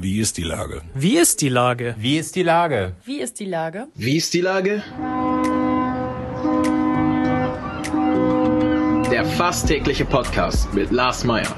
Wie ist die Lage? Wie ist die Lage? Wie ist die Lage? Wie ist die Lage? Wie ist die Lage? Der fast tägliche Podcast mit Lars Meyer.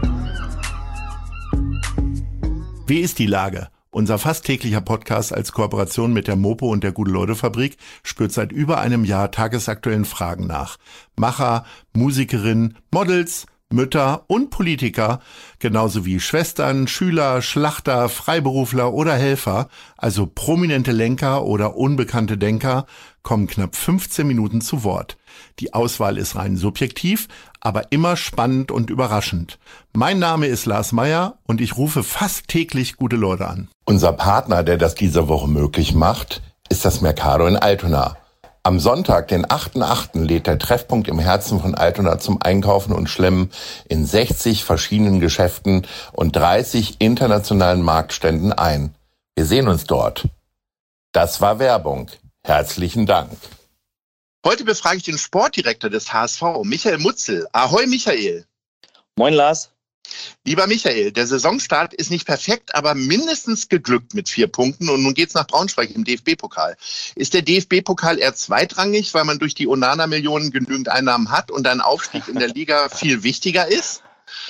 Wie ist die Lage? Unser fast täglicher Podcast als Kooperation mit der Mopo und der Gute-Leute-Fabrik spürt seit über einem Jahr tagesaktuellen Fragen nach. Macher, Musikerinnen, Models, Mütter und Politiker, genauso wie Schwestern, Schüler, Schlachter, Freiberufler oder Helfer, also prominente Lenker oder unbekannte Denker, kommen knapp 15 Minuten zu Wort. Die Auswahl ist rein subjektiv, aber immer spannend und überraschend. Mein Name ist Lars Meyer und ich rufe fast täglich gute Leute an. Unser Partner, der das diese Woche möglich macht, ist das Mercado in Altona. Am Sonntag, den 8.8., lädt der Treffpunkt im Herzen von Altona zum Einkaufen und Schlemmen in 60 verschiedenen Geschäften und 30 internationalen Marktständen ein. Wir sehen uns dort. Das war Werbung. Herzlichen Dank. Heute befrage ich den Sportdirektor des HSV, Michael Mutzel. Ahoi, Michael. Moin, Lars. Lieber Michael, der Saisonstart ist nicht perfekt, aber mindestens geglückt mit 4 Punkten. Und nun geht's nach Braunschweig im DFB-Pokal. Ist der DFB-Pokal eher zweitrangig, weil man durch die Onana-Millionen genügend Einnahmen hat und ein Aufstieg in der Liga viel wichtiger ist?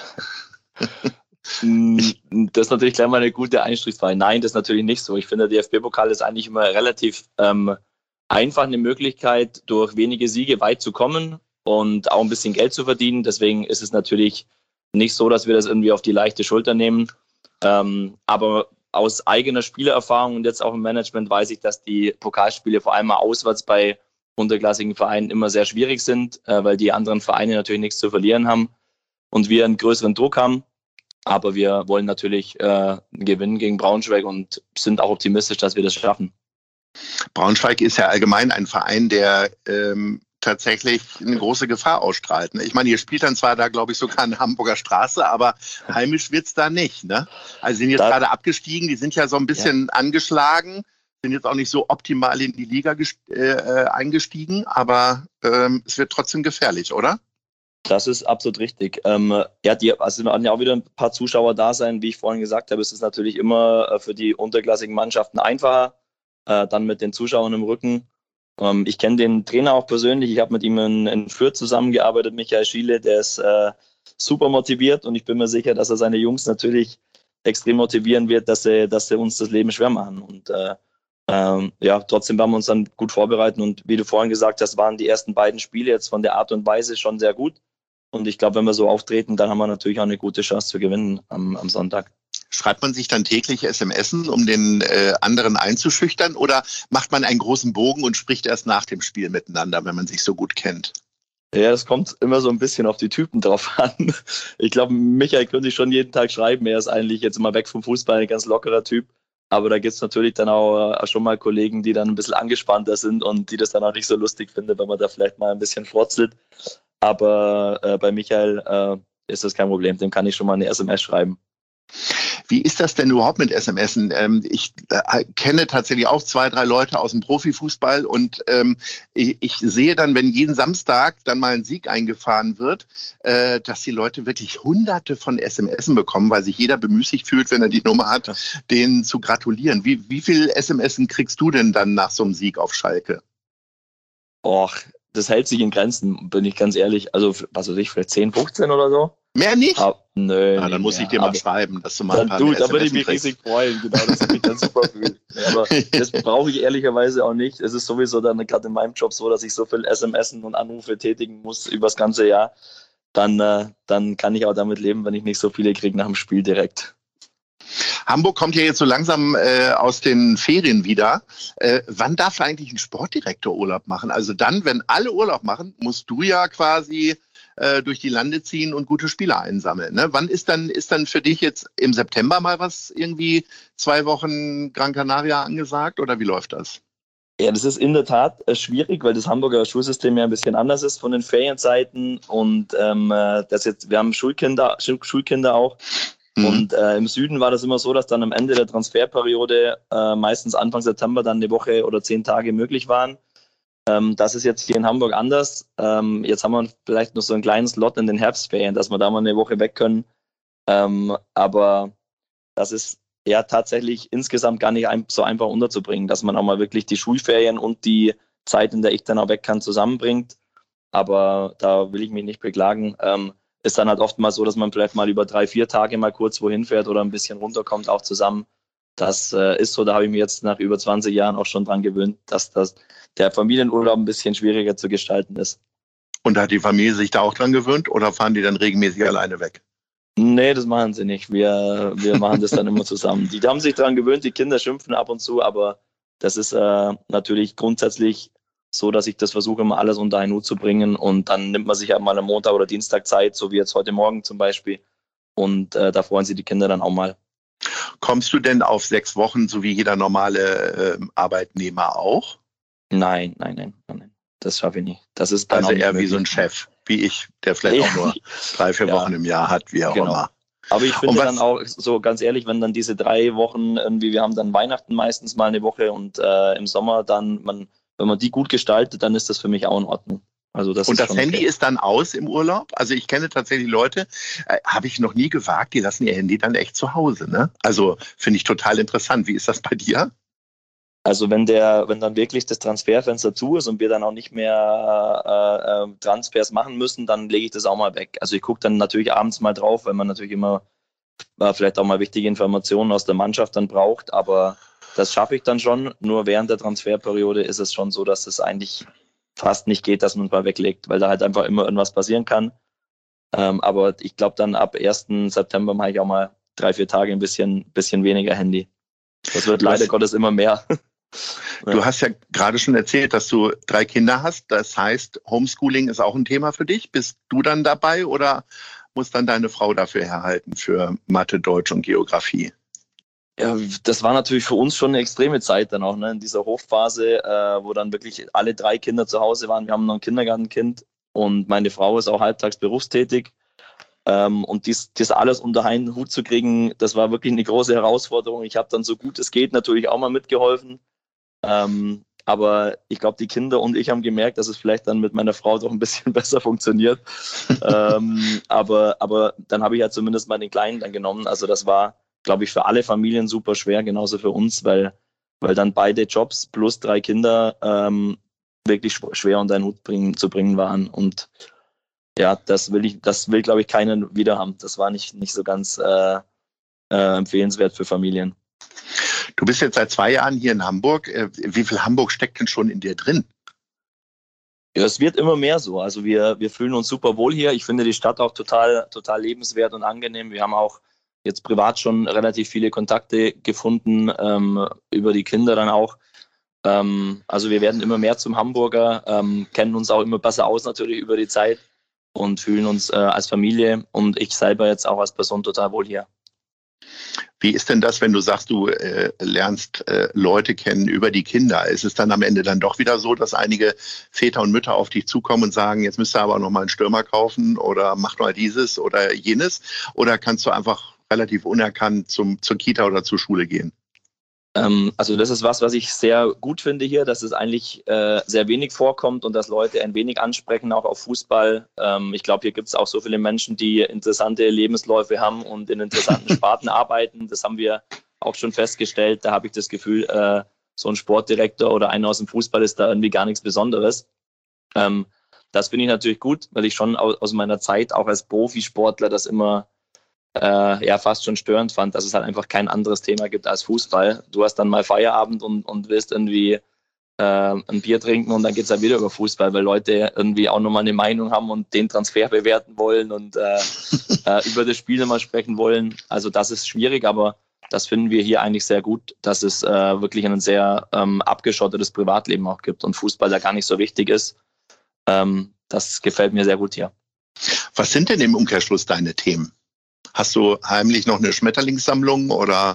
Das ist natürlich gleich mal eine gute Einstiegsfrage. Nein, das ist natürlich nicht so. Ich finde, der DFB-Pokal ist eigentlich immer relativ einfach eine Möglichkeit, durch wenige Siege weit zu kommen und auch ein bisschen Geld zu verdienen. Deswegen ist es natürlich nicht so, dass wir das irgendwie auf die leichte Schulter nehmen. Aber aus eigener Spielererfahrung und jetzt auch im Management weiß ich, dass die Pokalspiele vor allem mal auswärts bei unterklassigen Vereinen immer sehr schwierig sind, weil die anderen Vereine natürlich nichts zu verlieren haben und wir einen größeren Druck haben. Aber wir wollen natürlich gewinnen gegen Braunschweig und sind auch optimistisch, dass wir das schaffen. Braunschweig ist ja allgemein ein Verein, der tatsächlich eine große Gefahr ausstrahlt. Ne? Ich meine, ihr spielt dann zwar da, glaube ich, sogar an Hamburger Straße, aber heimisch wird's da nicht. Ne? Also sind jetzt gerade abgestiegen, die sind ja so ein bisschen angeschlagen, sind jetzt auch nicht so optimal in die Liga eingestiegen, aber es wird trotzdem gefährlich, oder? Das ist absolut richtig. Also werden ja auch wieder ein paar Zuschauer da sein. Wie ich vorhin gesagt habe, ist es natürlich immer für die unterklassigen Mannschaften einfacher, dann mit den Zuschauern im Rücken. Ich kenne den Trainer auch persönlich. Ich habe mit ihm in Fürth zusammengearbeitet, Michael Schiele. Der ist super motiviert und ich bin mir sicher, dass er seine Jungs natürlich extrem motivieren wird, dass sie uns das Leben schwer machen. Und trotzdem werden wir uns dann gut vorbereiten. Und wie du vorhin gesagt hast, waren die ersten beiden Spiele jetzt von der Art und Weise schon sehr gut. Und ich glaube, wenn wir so auftreten, dann haben wir natürlich auch eine gute Chance zu gewinnen am Sonntag. Schreibt man sich dann täglich SMSen, um den anderen einzuschüchtern, oder macht man einen großen Bogen und spricht erst nach dem Spiel miteinander, wenn man sich so gut kennt? Ja, das kommt immer so ein bisschen auf die Typen drauf an. Ich glaube, Michael könnte ich schon jeden Tag schreiben. Er ist eigentlich jetzt immer weg vom Fußball, ein ganz lockerer Typ. Aber da gibt es natürlich dann auch schon mal Kollegen, die dann ein bisschen angespannter sind und die das dann auch nicht so lustig finden, wenn man da vielleicht mal ein bisschen furzelt. Aber bei Michael ist das kein Problem. Dem kann ich schon mal eine SMS schreiben. Wie ist das denn überhaupt mit SMSen? Ich kenne tatsächlich auch 2, 3 Leute aus dem Profifußball und ich sehe dann, wenn jeden Samstag dann mal ein Sieg eingefahren wird, dass die Leute wirklich Hunderte von SMSen bekommen, weil sich jeder bemüßigt fühlt, wenn er die Nummer hat, denen zu gratulieren. Wie viel SMSen kriegst du denn dann nach so einem Sieg auf Schalke? Och, das hält sich in Grenzen, bin ich ganz ehrlich. Also, was weiß ich, vielleicht 10, 15 oder so. Mehr nicht? Nö. Dann muss ich dir mal schreiben, dass du mal ein paar da würde ich mich riesig freuen, genau, dass ich mich dann super fühle. Aber das brauche ich ehrlicherweise auch nicht. Es ist sowieso dann gerade in meinem Job so, dass ich so viel SMSen und Anrufe tätigen muss über das ganze Jahr. Dann kann ich auch damit leben, wenn ich nicht so viele kriege nach dem Spiel direkt. Hamburg kommt ja jetzt so langsam aus den Ferien wieder. Wann darf eigentlich ein Sportdirektor Urlaub machen? Also dann, wenn alle Urlaub machen, musst du ja quasi durch die Lande ziehen und gute Spieler einsammeln. Ne? Wann ist dann für dich jetzt im September mal was irgendwie 2 Wochen Gran Canaria angesagt oder wie läuft das? Ja, das ist in der Tat schwierig, weil das Hamburger Schulsystem ja ein bisschen anders ist von den Ferienzeiten und wir haben Schulkinder auch. Und im Süden war das immer so, dass dann am Ende der Transferperiode meistens Anfang September dann eine Woche oder 10 Tage möglich waren. Das ist jetzt hier in Hamburg anders. Jetzt haben wir vielleicht noch so einen kleinen Slot in den Herbstferien, dass wir da mal eine Woche weg können. Aber das ist ja tatsächlich insgesamt gar nicht so einfach unterzubringen, dass man auch mal wirklich die Schulferien und die Zeit, in der ich dann auch weg kann, zusammenbringt. Aber da will ich mich nicht beklagen. Ist dann halt oft mal so, dass man vielleicht mal über 3-4 Tage mal kurz wohin fährt oder ein bisschen runterkommt, auch zusammen. Das ist so, da habe ich mich jetzt nach über 20 Jahren auch schon dran gewöhnt, dass der Familienurlaub ein bisschen schwieriger zu gestalten ist. Und hat die Familie sich da auch dran gewöhnt oder fahren die dann regelmäßig alleine weg? Nee, das machen sie nicht. Wir machen das dann immer zusammen. Die haben sich dran gewöhnt, die Kinder schimpfen ab und zu, aber das ist natürlich grundsätzlich so, dass ich das versuche, immer alles unter einen Hut zu bringen, und dann nimmt man sich halt mal am Montag oder Dienstag Zeit, so wie jetzt heute Morgen zum Beispiel, und da freuen sich die Kinder dann auch mal. Kommst du denn auf 6 Wochen, so wie jeder normale Arbeitnehmer auch? Nein. Das schaffe ich nicht. Das ist dann also auch eher nicht wie so ein Chef, wie ich, der vielleicht auch nur 3-4 Wochen im Jahr hat, wie auch immer. Aber ich finde dann auch, so ganz ehrlich, wenn dann diese 3 Wochen irgendwie, wir haben dann Weihnachten meistens mal eine Woche und im Sommer dann, wenn man die gut gestaltet, dann ist das für mich auch in Ordnung. Also das und ist das Handy ist dann aus im Urlaub? Also ich kenne tatsächlich Leute, habe ich noch nie gewagt, die lassen ihr Handy dann echt zu Hause, ne? Also finde ich total interessant. Wie ist das bei dir? Also wenn dann wirklich das Transferfenster zu ist und wir dann auch nicht mehr Transfers machen müssen, dann lege ich das auch mal weg. Also ich gucke dann natürlich abends mal drauf, weil man natürlich immer vielleicht auch mal wichtige Informationen aus der Mannschaft dann braucht, aber das schaffe ich dann schon. Nur während der Transferperiode ist es schon so, dass es eigentlich fast nicht geht, dass man es mal weglegt, weil da halt einfach immer irgendwas passieren kann. Aber ich glaube, dann ab 1. September mache ich auch mal 3-4 Tage ein bisschen weniger Handy. Das wird leider Gottes immer mehr. Du hast ja gerade schon erzählt, dass du 3 Kinder hast. Das heißt, Homeschooling ist auch ein Thema für dich. Bist du dann dabei oder muss dann deine Frau dafür herhalten für Mathe, Deutsch und Geografie? Ja, das war natürlich für uns schon eine extreme Zeit dann auch, ne? In dieser Hochphase, wo dann wirklich alle 3 Kinder zu Hause waren. Wir haben noch ein Kindergartenkind und meine Frau ist auch halbtags berufstätig. Und das alles unter einen Hut zu kriegen, das war wirklich eine große Herausforderung. Ich habe dann so gut es geht natürlich auch mal mitgeholfen. Aber ich glaube, die Kinder und ich haben gemerkt, dass es vielleicht dann mit meiner Frau doch ein bisschen besser funktioniert. Aber dann habe ich ja zumindest mal den Kleinen dann genommen. Also das war, glaube ich, für alle Familien super schwer, genauso für uns, weil dann beide Jobs plus 3 Kinder wirklich schwer unter einen Hut zu bringen waren. Und ja, das will, glaube ich, keiner wieder haben. Das war nicht so ganz empfehlenswert für Familien. Du bist jetzt seit 2 Jahren hier in Hamburg. Wie viel Hamburg steckt denn schon in dir drin? Ja, es wird immer mehr so. Also wir fühlen uns super wohl hier. Ich finde die Stadt auch total lebenswert und angenehm. Wir haben auch jetzt privat schon relativ viele Kontakte gefunden, über die Kinder dann auch. Also wir werden immer mehr zum Hamburger, kennen uns auch immer besser aus natürlich über die Zeit und fühlen uns als Familie und ich selber jetzt auch als Person total wohl hier. Wie ist denn das, wenn du sagst, du lernst Leute kennen über die Kinder? Ist es dann am Ende dann doch wieder so, dass einige Väter und Mütter auf dich zukommen und sagen, jetzt müsst ihr aber noch mal einen Stürmer kaufen oder macht mal dieses oder jenes? Oder kannst du einfach relativ unerkannt zur Kita oder zur Schule gehen? Also das ist was ich sehr gut finde hier, dass es eigentlich sehr wenig vorkommt und dass Leute ein wenig ansprechen, auch auf Fußball. Ich glaube, hier gibt es auch so viele Menschen, die interessante Lebensläufe haben und in interessanten Sparten arbeiten. Das haben wir auch schon festgestellt. Da habe ich das Gefühl, so ein Sportdirektor oder einer aus dem Fußball ist da irgendwie gar nichts Besonderes. Das finde ich natürlich gut, weil ich schon aus meiner Zeit auch als Profisportler das immer fast schon störend fand, dass es halt einfach kein anderes Thema gibt als Fußball. Du hast dann mal Feierabend und willst irgendwie ein Bier trinken und dann geht es halt wieder über Fußball, weil Leute irgendwie auch nochmal eine Meinung haben und den Transfer bewerten wollen und über das Spiel nochmal sprechen wollen. Also das ist schwierig, aber das finden wir hier eigentlich sehr gut, dass es wirklich ein sehr abgeschottetes Privatleben auch gibt und Fußball da gar nicht so wichtig ist. Das gefällt mir sehr gut hier. Was sind denn im Umkehrschluss deine Themen? Hast du heimlich noch eine Schmetterlingssammlung oder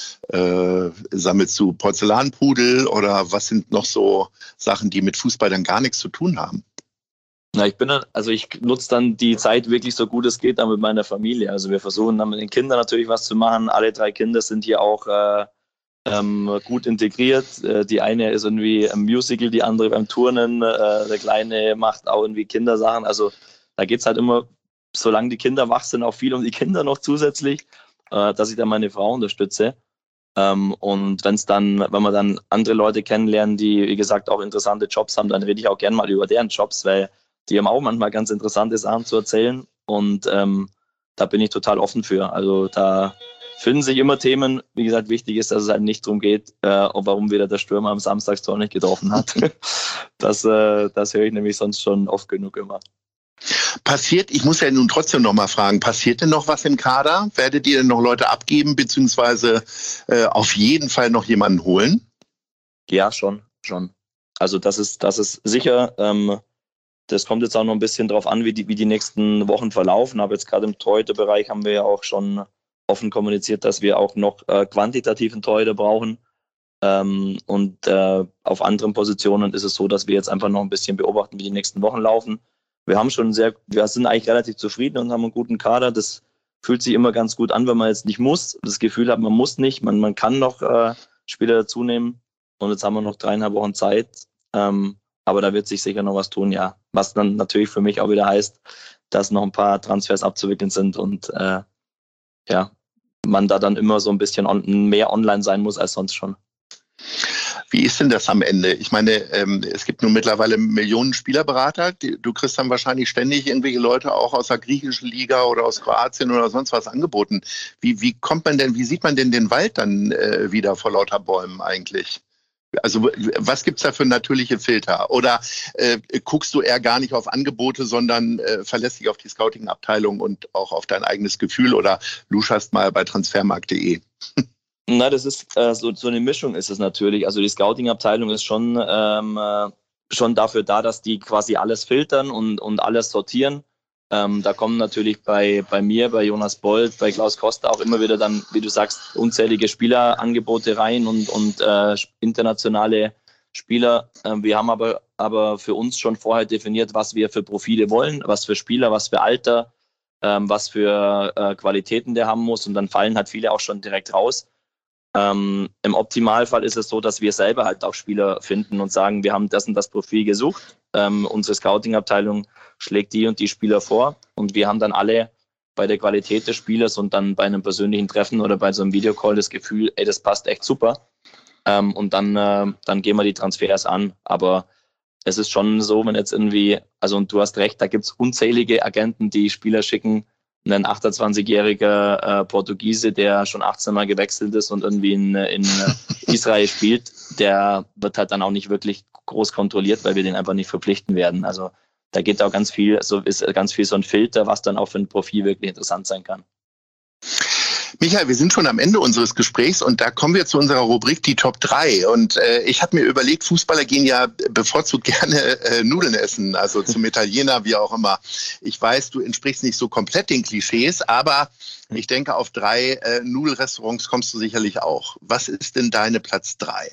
sammelst du Porzellanpudel oder was sind noch so Sachen, die mit Fußball dann gar nichts zu tun haben? Na, ich nutze dann die Zeit wirklich so gut es geht dann mit meiner Familie. Also wir versuchen dann mit den Kindern natürlich was zu machen. Alle 3 Kinder sind hier auch gut integriert. Die eine ist irgendwie im Musical, die andere beim Turnen. Der Kleine macht auch irgendwie Kindersachen. Also da geht es halt immer, solange die Kinder wach sind, auch viel um die Kinder noch zusätzlich, dass ich dann meine Frau unterstütze. Und wenn wir dann andere Leute kennenlernen, die, wie gesagt, auch interessante Jobs haben, dann rede ich auch gerne mal über deren Jobs, weil die haben auch manchmal ganz interessante Sachen zu erzählen. Und da bin ich total offen für. Also da finden sich immer Themen. Wie gesagt, wichtig ist, dass es halt nicht darum geht, warum wieder der Stürmer am Samstagstor nicht getroffen hat. Das höre ich nämlich sonst schon oft genug immer. Passiert, ich muss ja nun trotzdem noch mal fragen, passiert denn noch was im Kader? Werdet ihr denn noch Leute abgeben, beziehungsweise auf jeden Fall noch jemanden holen? Ja, schon. Also das ist sicher. Das kommt jetzt auch noch ein bisschen drauf an, wie die nächsten Wochen verlaufen. Aber jetzt gerade im Torhüterbereich haben wir ja auch schon offen kommuniziert, dass wir auch noch quantitativen Torhüter brauchen. Und auf anderen Positionen ist es so, dass wir jetzt einfach noch ein bisschen beobachten, wie die nächsten Wochen laufen. Wir sind eigentlich relativ zufrieden und haben einen guten Kader. Das fühlt sich immer ganz gut an, wenn man jetzt nicht muss. Das Gefühl hat, man muss nicht. Man kann noch Spieler dazu nehmen. Und jetzt haben wir noch 3,5 Wochen Zeit. Aber da wird sich sicher noch was tun, ja. Was dann natürlich für mich auch wieder heißt, dass noch ein paar Transfers abzuwickeln sind und man da dann immer so ein bisschen mehr online sein muss als sonst schon. Wie ist denn das am Ende? Ich meine, es gibt nun mittlerweile Millionen Spielerberater. Du kriegst dann wahrscheinlich ständig irgendwelche Leute auch aus der griechischen Liga oder aus Kroatien oder sonst was angeboten. Wie sieht man denn den Wald dann wieder vor lauter Bäumen eigentlich? Also was gibt's da für natürliche Filter? Oder guckst du eher gar nicht auf Angebote, sondern verlässt dich auf die Scouting-Abteilung und auch auf dein eigenes Gefühl oder luschast mal bei transfermarkt.de? Na, das ist so eine Mischung ist es natürlich. Also die Scouting-Abteilung ist schon dafür da, dass die quasi alles filtern und alles sortieren. Da kommen natürlich bei mir, bei Jonas Bold, bei Klaus Costa auch immer wieder dann, wie du sagst, unzählige Spielerangebote rein und internationale Spieler. Wir haben aber für uns schon vorher definiert, was wir für Profile wollen, was für Spieler, was für Alter, was für Qualitäten der haben muss. Und dann fallen halt viele auch schon direkt raus. Im Optimalfall ist es so, dass wir selber halt auch Spieler finden und sagen, wir haben das und das Profil gesucht. Unsere Scouting-Abteilung schlägt die und die Spieler vor und wir haben dann alle bei der Qualität des Spielers und dann bei einem persönlichen Treffen oder bei so einem Videocall das Gefühl, ey, das passt echt super. Und dann gehen wir die Transfers an. Aber es ist schon so, wenn jetzt irgendwie, also und du hast recht, da gibt es unzählige Agenten, die Spieler schicken. Ein 28-jähriger Portugiese, der schon 18 Mal gewechselt ist und irgendwie in Israel spielt, der wird halt dann auch nicht wirklich groß kontrolliert, weil wir den einfach nicht verpflichten werden. Also da geht auch ganz viel so ein Filter, was dann auch für ein Profil wirklich interessant sein kann. Michael, wir sind schon am Ende unseres Gesprächs und da kommen wir zu unserer Rubrik die Top 3. Und ich habe mir überlegt, Fußballer gehen ja bevorzugt gerne Nudeln essen, also zum Italiener, wie auch immer. Ich weiß, du entsprichst nicht so komplett den Klischees, aber ich denke, auf 3 Nudelrestaurants kommst du sicherlich auch. Was ist denn dein Platz 3?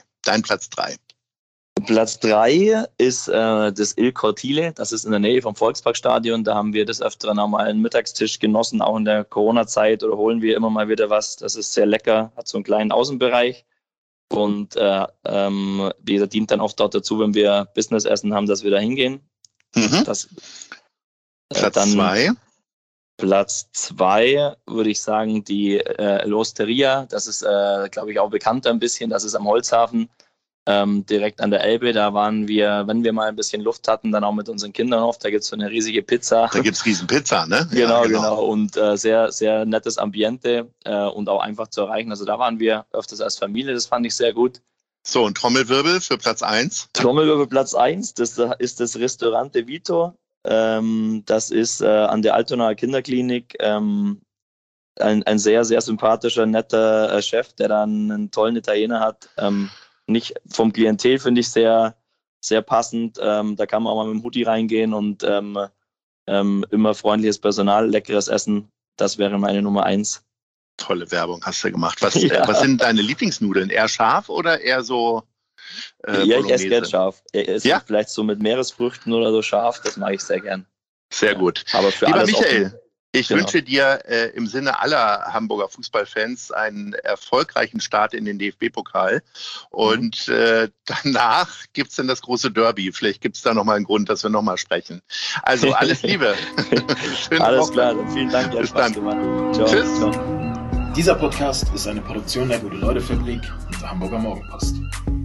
Platz 3 ist das Il Cortile, das ist in der Nähe vom Volksparkstadion. Da haben wir des Öfteren auch mal einen Mittagstisch genossen, auch in der Corona-Zeit, oder holen wir immer mal wieder was. Das ist sehr lecker, hat so einen kleinen Außenbereich und wie gesagt, dient dann oft dort dazu, wenn wir Business-Essen haben, dass wir da hingehen. Mhm. Platz 2? Platz 2 würde ich sagen, die L'Osteria. Das ist, glaube ich, auch bekannter ein bisschen. Das ist am Holzhafen. Direkt an der Elbe, da waren wir, wenn wir mal ein bisschen Luft hatten, dann auch mit unseren Kindern oft. Da gibt es so eine riesige Pizza. Da gibt es Riesenpizza, ne? Genau. Und sehr, sehr nettes Ambiente und auch einfach zu erreichen. Also da waren wir öfters als Familie, das fand ich sehr gut. So, und Trommelwirbel für Platz 1? Trommelwirbel Platz 1, das ist das Ristorante Vito. Das ist an der Altonaer Kinderklinik. Ein sehr, sehr sympathischer, netter Chef, der dann einen tollen Italiener hat. Nicht vom Klientel finde ich sehr, sehr passend. Da kann man auch mal mit dem Hoodie reingehen und immer freundliches Personal, leckeres Essen. Das wäre meine Nummer 1. Tolle Werbung hast du gemacht. Was sind deine Lieblingsnudeln? Eher scharf oder eher so Ja, ich esse gerne scharf. Vielleicht so mit Meeresfrüchten oder so scharf, das mache ich sehr gern. Sehr gut. Aber für Lieber alles Michael, ich wünsche dir im Sinne aller Hamburger Fußballfans einen erfolgreichen Start in den DFB-Pokal. Und danach gibt es dann das große Derby. Vielleicht gibt es da nochmal einen Grund, dass wir nochmal sprechen. Also alles Liebe. Alles klar, vielen Dank. Bis dann. Ciao. Tschüss. Ciao. Dieser Podcast ist eine Produktion der Gute-Leute-Fabrik und der Hamburger Morgenpost.